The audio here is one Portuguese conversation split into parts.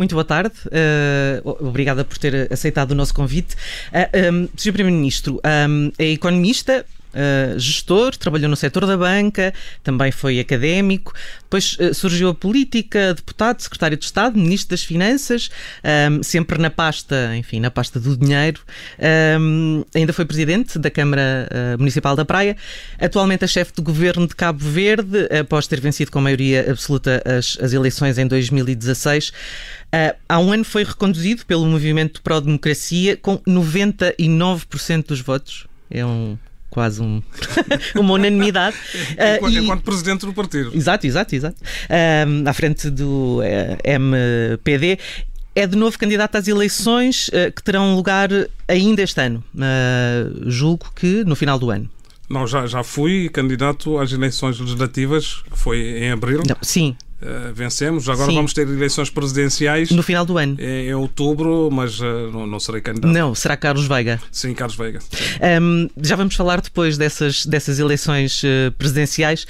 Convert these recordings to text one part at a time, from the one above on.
Muito boa tarde. Obrigada por ter aceitado o nosso convite. Sr. Primeiro-Ministro, é economista, gestor, trabalhou no setor da banca, também foi académico, depois surgiu a política, deputado, secretário de Estado, ministro das Finanças, sempre na pasta do dinheiro. Ainda foi presidente da Câmara Municipal da Praia, atualmente é chefe de governo de Cabo Verde, após ter vencido com maioria absoluta as eleições em 2016. Há um ano foi reconduzido pelo Movimento Pró-Democracia com 99% dos votos. É quase uma unanimidade. Enquanto presidente do partido. Exato. À frente do MPD. É de novo candidato às eleições que terão lugar ainda este ano. Julgo que no final do ano. Não, já fui candidato às eleições legislativas, que foi em abril. Não, sim. Vencemos. Agora vamos ter eleições presidenciais no final do ano. Em outubro, mas não serei candidato. Não, será Carlos Veiga? Sim, Carlos Veiga. Já vamos falar depois dessas eleições presidenciais.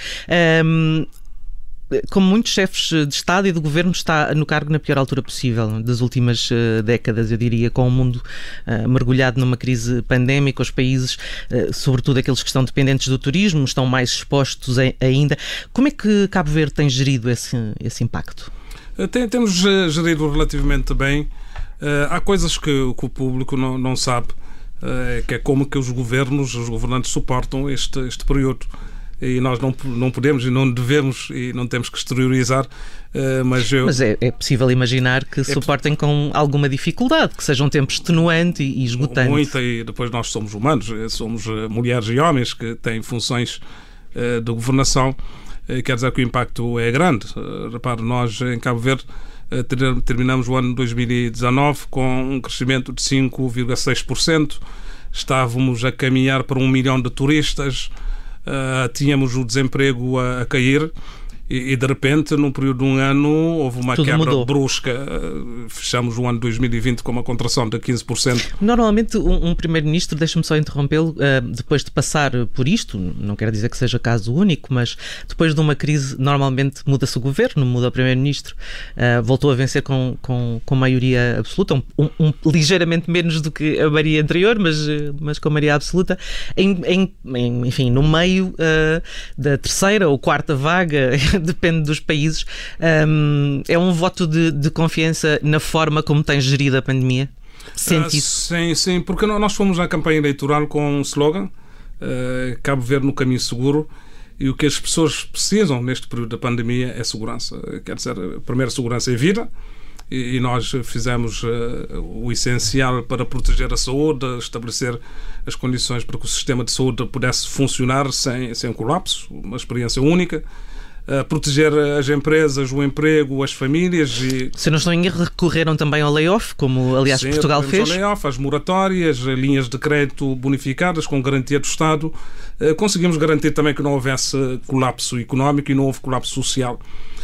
Como muitos chefes de Estado e de Governo, está no cargo na pior altura possível das últimas décadas, eu diria, com o mundo mergulhado numa crise pandémica. Os países, sobretudo aqueles que estão dependentes do turismo, estão mais expostos ainda. Como é que Cabo Verde tem gerido esse impacto? Temos gerido relativamente bem. Há coisas que o público não sabe, que é como que os governantes suportam este período. E nós não podemos e não devemos e não temos que exteriorizar, mas é possível imaginar que suportem com alguma dificuldade, que seja um tempo extenuante e esgotante. Muita, e depois nós somos humanos, somos mulheres e homens que têm funções de governação, quer dizer que o impacto é grande. Repare, nós em Cabo Verde terminamos o ano 2019 com um crescimento de 5,6%, estávamos a caminhar para 1 milhão de turistas. Tínhamos o desemprego a cair e de repente, num período de um ano, houve uma quebra brusca. Fechamos o ano 2020 com uma contração de 15%. Normalmente, um primeiro-ministro, deixa-me só interrompê-lo, depois de passar por isto, não quero dizer que seja caso único, mas depois de uma crise, normalmente muda-se o governo, muda o primeiro-ministro, voltou a vencer com maioria absoluta, ligeiramente menos do que a maioria anterior, mas com maioria absoluta, enfim, no meio da terceira ou quarta vaga, depende dos países. É um voto de confiança na forma como tem gerido a pandemia? Sente isso? Sim, porque nós fomos à campanha eleitoral com um slogan, Cabo Verde no caminho seguro, e o que as pessoas precisam neste período da pandemia é segurança. Quer dizer, a primeira segurança é vida, e nós fizemos o essencial para proteger a saúde, estabelecer as condições para que o sistema de saúde pudesse funcionar sem colapso, uma experiência única. Proteger as empresas, o emprego, as famílias. Se não estou em erro, recorreram também ao layoff, como aliás Portugal fez? Ao layoff, às moratórias, linhas de crédito bonificadas com garantia do Estado. Conseguimos garantir também que não houvesse colapso económico e não houve colapso social.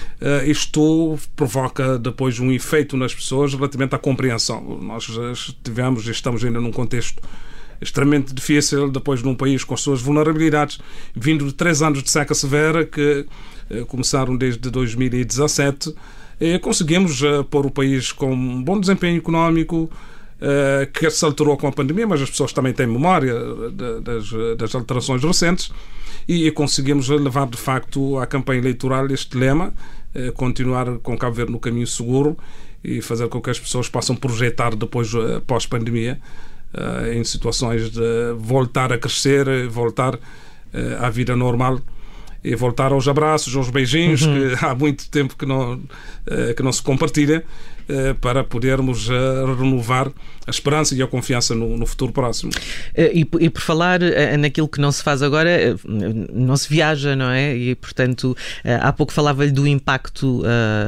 Isto provoca depois um efeito nas pessoas relativamente à compreensão. Nós tivemos e estamos ainda num contexto extremamente difícil, depois num país com as suas vulnerabilidades, vindo de 3 anos de seca severa que começaram desde 2017, conseguimos pôr o país com um bom desempenho económico, que se alterou com a pandemia, mas as pessoas também têm memória das alterações recentes, e conseguimos levar de facto à campanha eleitoral este lema, continuar com Cabo Verde no caminho seguro e fazer com que as pessoas possam projetar depois, pós-pandemia, em situações de voltar a crescer, voltar à vida normal e voltar aos abraços, aos beijinhos, que há muito tempo que não se compartilha, para podermos renovar a esperança e a confiança no futuro próximo. E por falar naquilo que não se faz agora, não se viaja, não é? E, portanto, há pouco falava-lhe do impacto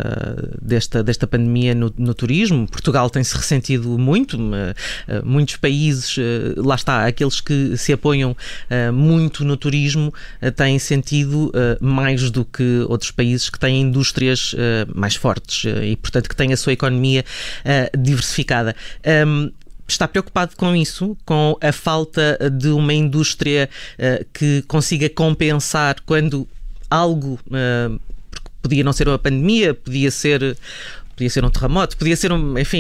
desta pandemia no turismo. Portugal tem-se ressentido muito. Muitos países, lá está, aqueles que se apoiam muito no turismo, têm sentido mais do que outros países que têm indústrias mais fortes e, portanto, que têm a sua economia diversificada. Está preocupado com isso, com a falta de uma indústria que consiga compensar quando algo, porque podia não ser uma pandemia, podia ser podia ser um terremoto, podia ser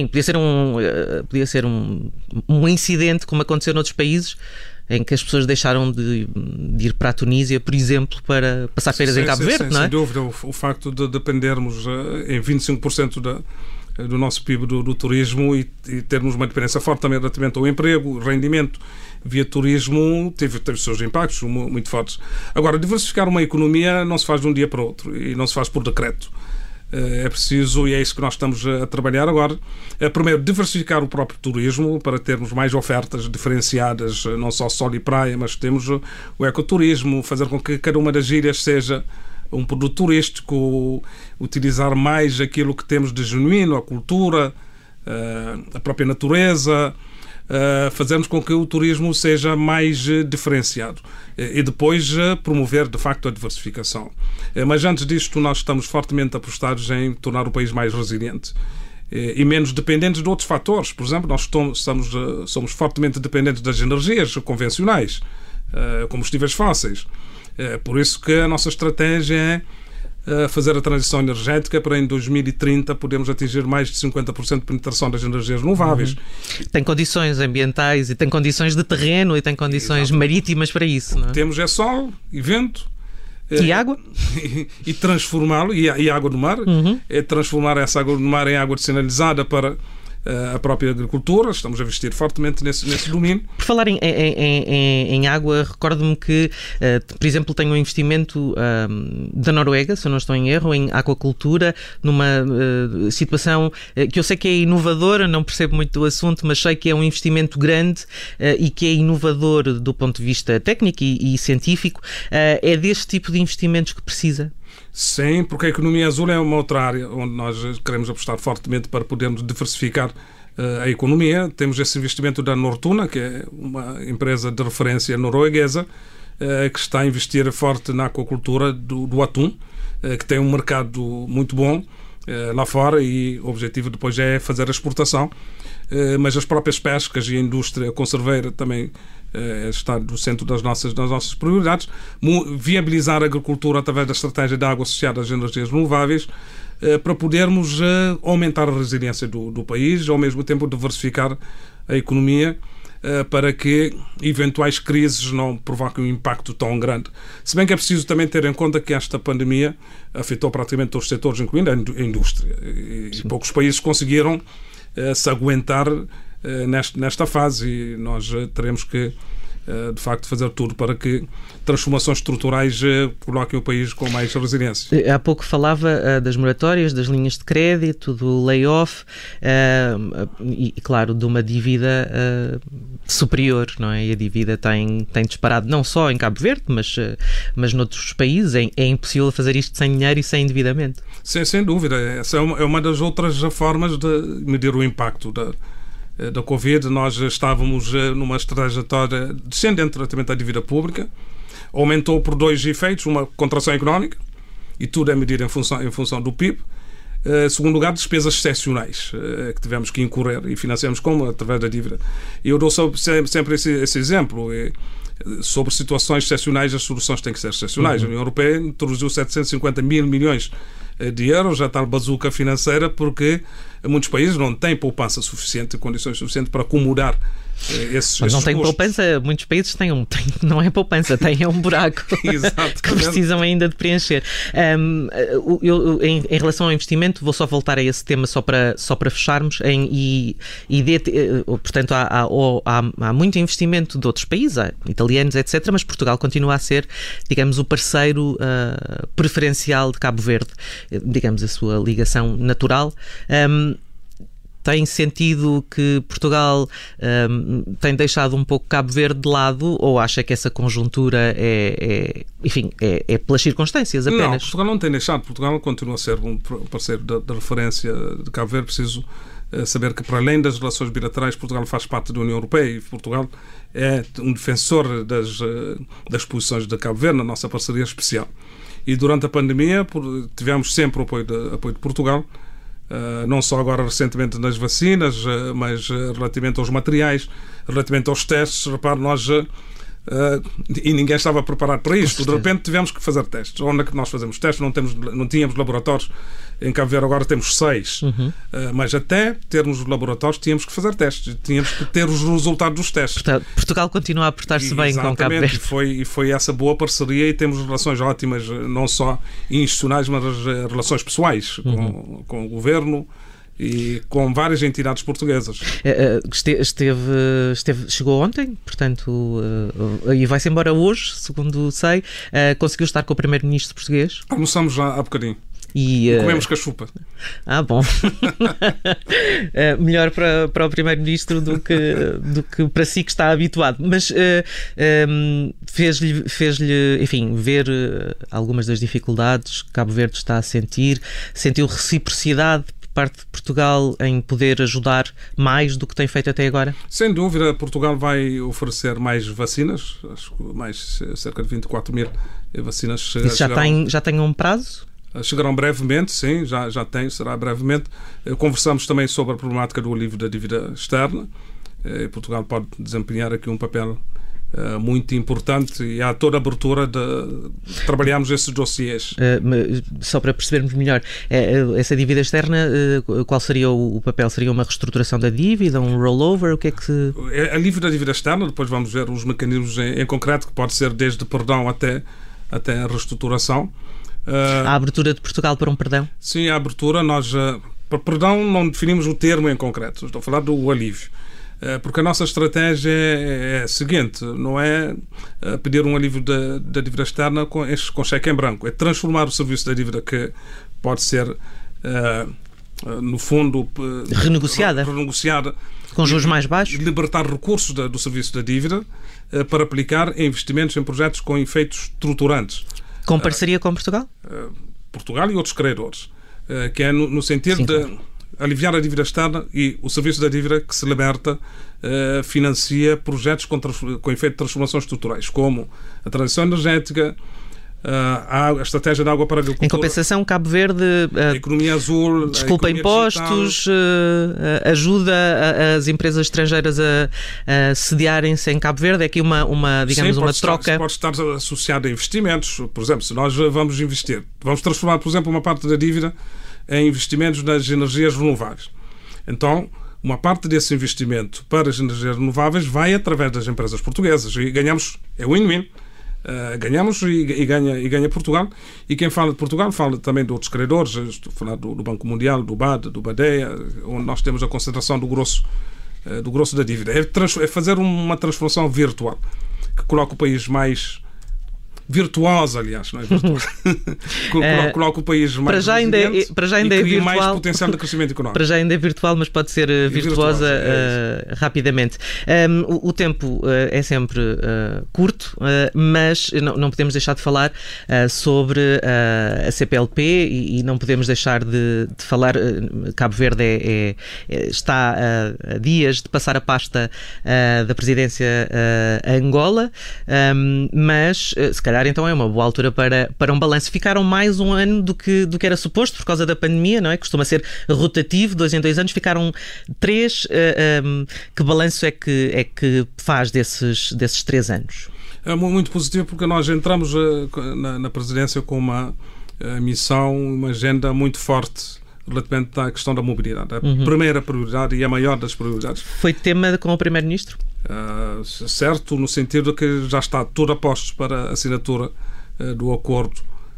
um incidente como aconteceu noutros países em que as pessoas deixaram de ir para a Tunísia, por exemplo, para passar feiras em Cabo Verde, não é? Sem dúvida, o facto de dependermos em 25% do nosso PIB do turismo e termos uma dependência forte também relativamente ao emprego, rendimento via turismo, teve os seus impactos muito fortes. Agora, diversificar uma economia não se faz de um dia para o outro e não se faz por decreto. É preciso, e é isso que nós estamos a trabalhar agora, primeiro diversificar o próprio turismo para termos mais ofertas diferenciadas, não só sol e praia, mas temos o ecoturismo, fazer com que cada uma das ilhas seja um produto turístico, utilizar mais aquilo que temos de genuíno, a cultura, a própria natureza, fazermos com que o turismo seja mais diferenciado e depois promover de facto a diversificação. Mas antes disto nós estamos fortemente apostados em tornar o país mais resiliente e menos dependentes de outros fatores. Por exemplo, nós somos fortemente dependentes das energias convencionais, combustíveis fósseis. Por isso que a nossa estratégia é fazer a transição energética para em 2030 podermos atingir mais de 50% de penetração das energias renováveis. Tem condições ambientais e tem condições de terreno e tem condições marítimas para isso, não é? Temos sol e vento. E água? E transformá-lo, e água do mar, transformar essa água do mar em água dessalinitzada para a própria agricultura. Estamos a investir fortemente nesse domínio. Por falar em água, recordo-me que, por exemplo, tem um investimento da Noruega, se eu não estou em erro, em aquacultura, numa situação que eu sei que é inovadora, não percebo muito do assunto, mas sei que é um investimento grande e que é inovador do ponto de vista técnico e científico. É deste tipo de investimentos que precisa? Sim, porque a economia azul é uma outra área onde nós queremos apostar fortemente para podermos diversificar a economia. Temos esse investimento da Nortuna, que é uma empresa de referência norueguesa, que está a investir forte na aquacultura do atum, que tem um mercado muito bom lá fora e o objetivo depois é fazer a exportação. Mas as próprias pescas e a indústria conserveira também está no centro das nossas prioridades. Viabilizar a agricultura através da estratégia de água associada às energias renováveis para podermos aumentar a resiliência do país, ao mesmo tempo diversificar a economia para que eventuais crises não provoquem um impacto tão grande. Se bem que é preciso também ter em conta que esta pandemia afetou praticamente todos os setores, incluindo a indústria. E poucos países conseguiram se aguentar nesta fase e nós teremos que de facto fazer tudo para que transformações estruturais coloquem o país com mais resiliência. Há pouco falava das moratórias, das linhas de crédito, do layoff e claro, de uma dívida superior, não é? E a dívida tem disparado não só em Cabo Verde, mas noutros países. É impossível fazer isto sem dinheiro e sem endividamento. Sim, sem dúvida. Essa é uma das outras formas de medir o impacto da Covid. Nós estávamos numa trajetória descendente relativamente à dívida pública, aumentou por dois efeitos: uma contração económica, e tudo é medido em função do PIB. Segundo lugar, despesas excepcionais que tivemos que incorrer e financiamos através da dívida. E eu dou sempre esse exemplo. Sobre situações excepcionais, as soluções têm que ser excepcionais. A União Europeia introduziu 750 mil milhões de euros, a tal bazuca financeira, porque muitos países não têm poupança suficiente, condições suficientes para acomodar esses Mas não tem custos. poupança, muitos países têm não é poupança, têm um buraco que precisam ainda de preencher. Em relação ao investimento, vou só voltar a esse tema só para fecharmos. Portanto, há muito investimento de outros países, italianos, etc., mas Portugal continua a ser, digamos, o parceiro preferencial de Cabo Verde, digamos, a sua ligação natural. Tem sentido que Portugal tem deixado um pouco Cabo Verde de lado, ou acha que essa conjuntura é pelas circunstâncias apenas? Não, Portugal não tem deixado. Portugal continua a ser um parceiro de referência de Cabo Verde. Preciso saber que, para além das relações bilaterais, Portugal faz parte da União Europeia e Portugal é um defensor das posições de Cabo Verde na nossa parceria especial. E durante a pandemia tivemos sempre o apoio de Portugal. Não só agora recentemente nas vacinas, mas relativamente aos materiais, relativamente aos testes. Repare, nós e ninguém estava preparado para isto. De repente tivemos que fazer testes. Onde é que nós fazemos testes? Não tínhamos laboratórios. Em Cabo Verde agora temos 6. Mas até termos os laboratórios tínhamos que fazer testes. Tínhamos que ter os resultados dos testes. Portanto, Portugal continua a portar-se bem com Cabo Verde. E foi essa boa parceria e temos relações ótimas, não só institucionais, mas relações pessoais com o Governo e com várias entidades portuguesas. Chegou ontem, portanto, e vai-se embora hoje, segundo sei. Conseguiu estar com o Primeiro-Ministro português? Almoçamos já há bocadinho. E comemos cachupa. Bom. Melhor para o Primeiro-Ministro do que para si, que está habituado. Mas fez-lhe, enfim, ver algumas das dificuldades que Cabo Verde está a sentir. Sentiu reciprocidade por parte de Portugal em poder ajudar mais do que tem feito até agora? Sem dúvida, Portugal vai oferecer mais vacinas, acho que mais cerca de 24 mil vacinas. Isso já tem um prazo? Chegarão brevemente, sim, já tem, será brevemente. Conversamos também sobre a problemática do alívio da dívida externa. Portugal pode desempenhar aqui um papel muito importante e há toda a abertura de trabalharmos esses dossiês. Só para percebermos melhor, essa dívida externa, qual seria o papel? Seria uma reestruturação da dívida, um rollover? O que é que alívio da dívida externa, depois vamos ver os mecanismos em concreto, que pode ser desde perdão até a reestruturação. A abertura de Portugal para um perdão? Sim, a abertura, nós para perdão não definimos o termo em concreto, estou a falar do alívio. Porque a nossa estratégia é a seguinte, não é pedir um alívio da dívida externa com cheque em branco, é transformar o serviço da dívida, que pode ser, no fundo, renegociada com juros mais baixos, libertar recursos do serviço da dívida para aplicar em investimentos em projetos com efeitos estruturantes. Com parceria com Portugal? Portugal e outros credores, que é no sentido de aliviar a dívida externa, e o serviço da dívida que se liberta financia projetos com efeito de transformações estruturais, como a transição energética, a estratégia de água para a agricultura. Em compensação, Cabo Verde a economia azul, desculpa impostos, ajuda as empresas estrangeiras a sediarem-se em Cabo Verde. É aqui digamos, uma troca. Pode estar associado a investimentos. Por exemplo, se nós vamos investir, vamos transformar, por exemplo, uma parte da dívida em investimentos nas energias renováveis. Então, uma parte desse investimento para as energias renováveis vai através das empresas portuguesas e ganhamos, é win-win. Ganhamos e ganha Portugal. E quem fala de Portugal fala também de outros credores. Estou a falar do Banco Mundial, do BAD, do BADEA, onde nós temos a concentração do grosso da dívida. É fazer uma transformação virtual que coloca o país mais virtuosa, aliás, não é virtual. Coloca o país mais para já ainda é virtual, mais potencial de crescimento económico. Para já ainda é virtual, mas pode ser virtuosa rapidamente. O tempo é sempre curto, mas não podemos deixar de falar sobre a CPLP e não podemos deixar de falar. Cabo Verde está a dias de passar a pasta da presidência a Angola, mas se calhar então é uma boa altura para um balanço. Ficaram mais um ano do que era suposto por causa da pandemia, não é? Costuma ser rotativo, 2 em 2 anos, ficaram 3. Que balanço é que faz desses 3 anos? É muito positivo, porque nós entramos na presidência com uma missão, uma agenda muito forte relativamente à questão da mobilidade. A primeira prioridade e a maior das prioridades. Foi tema com o Primeiro-Ministro? Certo, no sentido de que já está tudo a postos para a assinatura do acordo.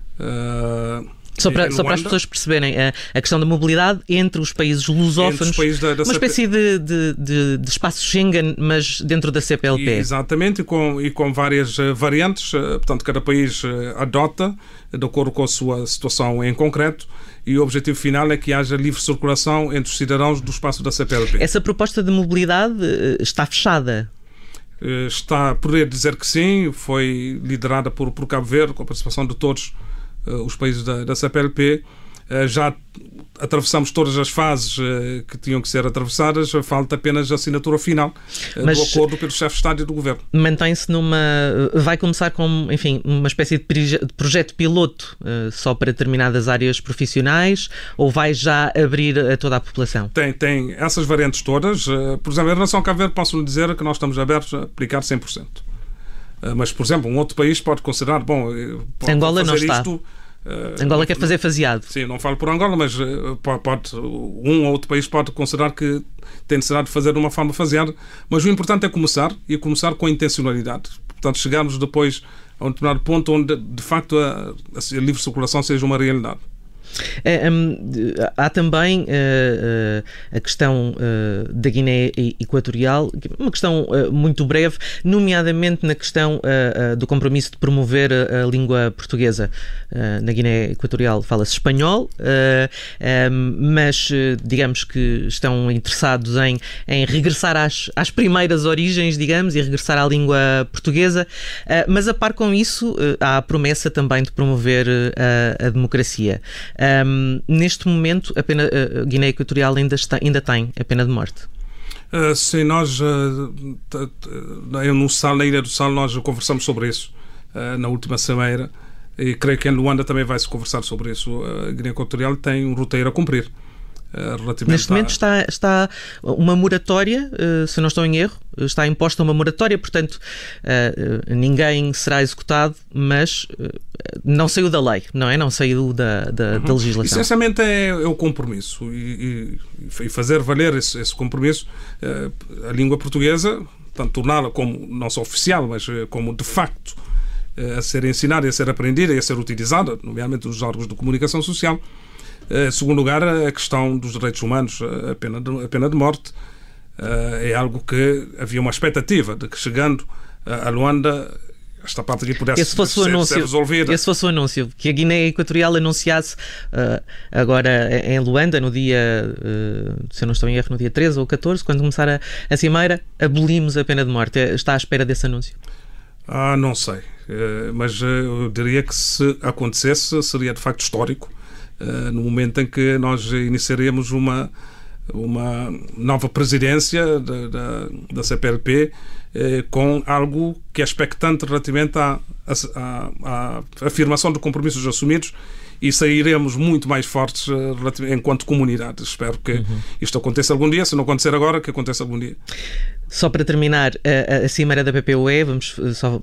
Só para as pessoas perceberem, a questão da mobilidade entre os países lusófonos, uma espécie de espaço Schengen, mas dentro da CPLP. Exatamente, e com várias variantes. Portanto, cada país adota de acordo com a sua situação em concreto, e o objetivo final é que haja livre circulação entre os cidadãos do espaço da CPLP. Essa proposta de mobilidade está fechada? Está a poder dizer que sim, foi liderada por Cabo Verde, com a participação de todos os países da CPLP. Já atravessamos todas as fases que tinham que ser atravessadas, falta apenas a assinatura final do acordo pelo chefe de Estado e do Governo. Mantém-se vai começar com, enfim, uma espécie de projeto piloto só para determinadas áreas profissionais, ou vai já abrir a toda a população? Tem essas variantes todas. Por exemplo, em relação ao Cabo Verde, posso lhe dizer que nós estamos abertos a aplicar 100%. Mas, por exemplo, um outro país pode considerar, bom, pode Angola fazer não está. isto. Angola quer fazer faseado. Sim, não falo por Angola, mas um ou outro país pode considerar que tem necessidade de fazer de uma forma faseada. Mas o importante é começar, e começar com a intencionalidade. Portanto, chegarmos depois a um determinado ponto onde, de facto, a livre circulação seja uma realidade. Há também a questão da Guiné Equatorial, uma questão muito breve, nomeadamente na questão do compromisso de promover a língua portuguesa. Na Guiné Equatorial fala-se espanhol, mas digamos que estão interessados em regressar às primeiras origens, digamos, e regressar à língua portuguesa, mas a par com isso há a promessa também de promover a democracia. Neste momento, a Guiné Equatorial ainda tem a pena de morte. Sim, nós na Ilha do Sal nós conversamos sobre isso na última semana, e creio que em Luanda também vai-se conversar sobre isso. A Guiné Equatorial tem um roteiro a cumprir. Neste momento está uma moratória, se não estou em erro, está imposta uma moratória, portanto ninguém será executado, mas não saiu da lei, não é? Não saiu da legislação. Essencialmente é o compromisso e fazer valer esse compromisso. A língua portuguesa, tanto torná-la como não só oficial, mas como de facto a ser ensinada, a ser aprendida e a ser utilizada, nomeadamente nos órgãos de comunicação social. Em segundo lugar, a questão dos direitos humanos, a pena de morte, é algo que havia uma expectativa de que, chegando a Luanda, esta parte aqui pudesse ser resolvida. Esse fosse o anúncio, que a Guiné Equatorial anunciasse agora em Luanda, no dia, se eu não estou em erro, no dia 13 ou 14, quando começar a cimeira, abolimos a pena de morte. Está à espera desse anúncio? Não sei, mas eu diria que, se acontecesse, seria de facto histórico. No momento em que nós iniciaríamos uma nova presidência da CPLP, com algo que é expectante relativamente à afirmação de compromissos assumidos, e sairemos muito mais fortes enquanto comunidade. Espero que isto aconteça algum dia. Se não acontecer agora, que aconteça algum dia. Só para terminar, a cimeira da PPUE, vamos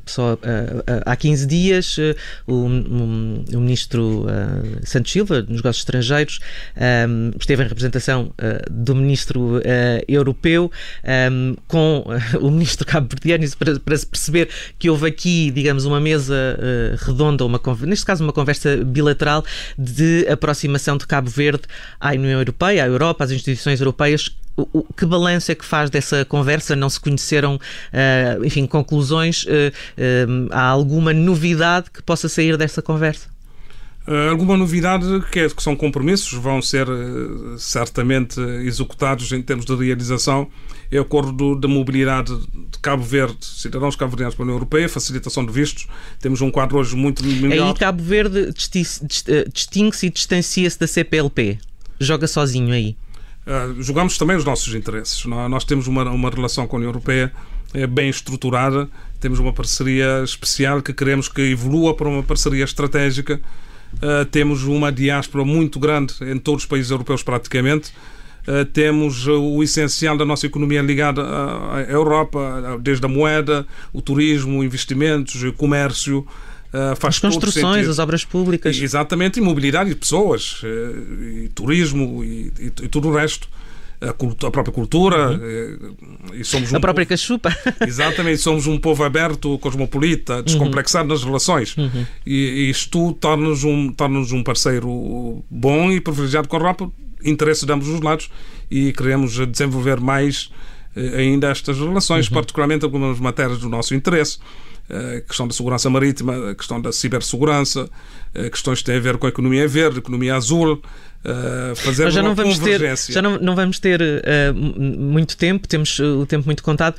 há 15 dias, o ministro Santos Silva, dos Negócios Estrangeiros, esteve em representação do ministro europeu, com o ministro cabo-verdiano, para se perceber que houve aqui, digamos, uma mesa redonda, neste caso uma conversa bilateral de aproximação de Cabo Verde à União Europeia, à Europa, às instituições europeias. Que balanço é que faz dessa conversa? Não se conheceram, conclusões? Há alguma novidade que possa sair dessa conversa? Alguma novidade, que são compromissos, vão ser certamente executados em termos de realização. É o acordo de mobilidade de Cabo Verde, cidadãos cabo-verdianos para a União Europeia, facilitação de vistos. Temos um quadro hoje muito melhor. Aí Cabo Verde distingue-se e distancia-se da CPLP. Joga sozinho aí. Jogamos também os nossos interesses. Nós temos uma relação com a União Europeia bem estruturada, temos uma parceria especial que queremos que evolua para uma parceria estratégica. Temos uma diáspora muito grande em todos os países europeus praticamente. Temos o essencial da nossa economia ligada à Europa, desde a moeda, o turismo, investimentos, o comércio. Faz as construções, as obras públicas. Exatamente, e mobilidade de pessoas, e turismo e tudo o resto. A própria cultura. E somos a própria cachupa. Exatamente, somos um povo aberto, cosmopolita, descomplexado nas relações. E isto torna-nos um parceiro bom e privilegiado com a Europa, interesse de ambos os lados, e queremos desenvolver mais ainda estas relações, particularmente algumas matérias do nosso interesse. A questão da segurança marítima, a questão da cibersegurança, questões que têm a ver com a economia verde, a economia azul, fazer uma convergência. Já não vamos ter muito tempo, temos o tempo muito contado.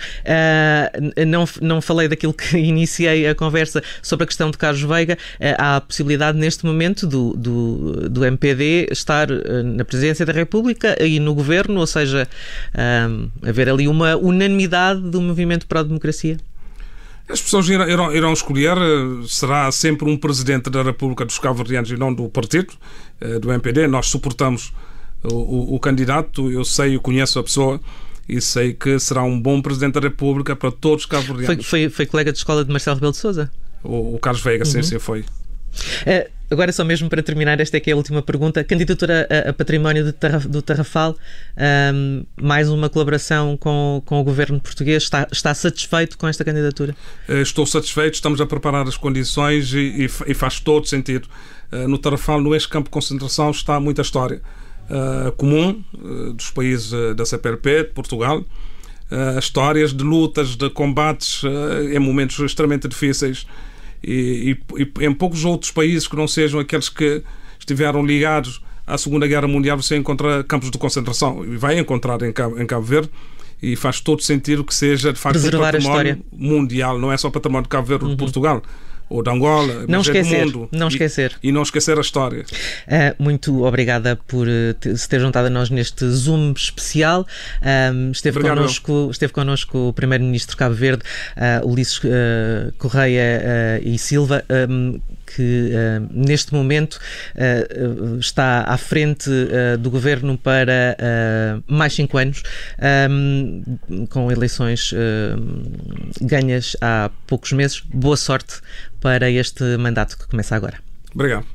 Não falei daquilo que iniciei a conversa sobre a questão de Carlos Veiga. Há a possibilidade neste momento do MPD estar na Presidência da República e no Governo, ou seja, haver ali uma unanimidade do movimento pró-democracia? As pessoas irão escolher, será sempre um presidente da República dos Cabo-Verdianos e não do partido, do MPD. Nós suportamos o candidato, eu conheço a pessoa, e sei que será um bom Presidente da República para todos os cabo-verdianos. Foi colega de escola de Marcelo Rebelo de Sousa? O Carlos Veiga, sim, foi. Agora, só mesmo para terminar, esta é que é a última pergunta. Candidatura a património do Tarrafal, mais uma colaboração com o governo português. Está satisfeito com esta candidatura? Estou satisfeito, estamos a preparar as condições e faz todo sentido. No Tarrafal, no ex-campo de concentração, está muita história comum dos países da CPLP, de Portugal. Histórias de lutas, de combates em momentos extremamente difíceis. E em poucos outros países que não sejam aqueles que estiveram ligados à Segunda Guerra Mundial, você encontra campos de concentração, e vai encontrar em Cabo Verde, e faz todo sentido que seja de facto um património mundial, não é só património de Cabo Verde, de Portugal ou de Angola, não mas esquecer, é do mundo. Não esquecer. E não esquecer a história. Muito obrigada por se ter juntado a nós neste Zoom especial. Esteve connosco o Primeiro-Ministro de Cabo Verde, Ulisses Correia e Silva, que neste momento está à frente do governo para mais 5 anos, com eleições ganhas há poucos meses. Boa sorte para este mandato que começa agora. Obrigado.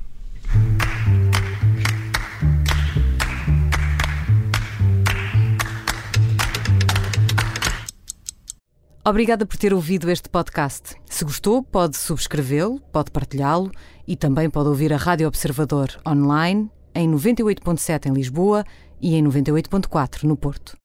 Obrigada por ter ouvido este podcast. Se gostou, pode subscrevê-lo, pode partilhá-lo e também pode ouvir a Rádio Observador online em 98.7 em Lisboa e em 98.4 no Porto.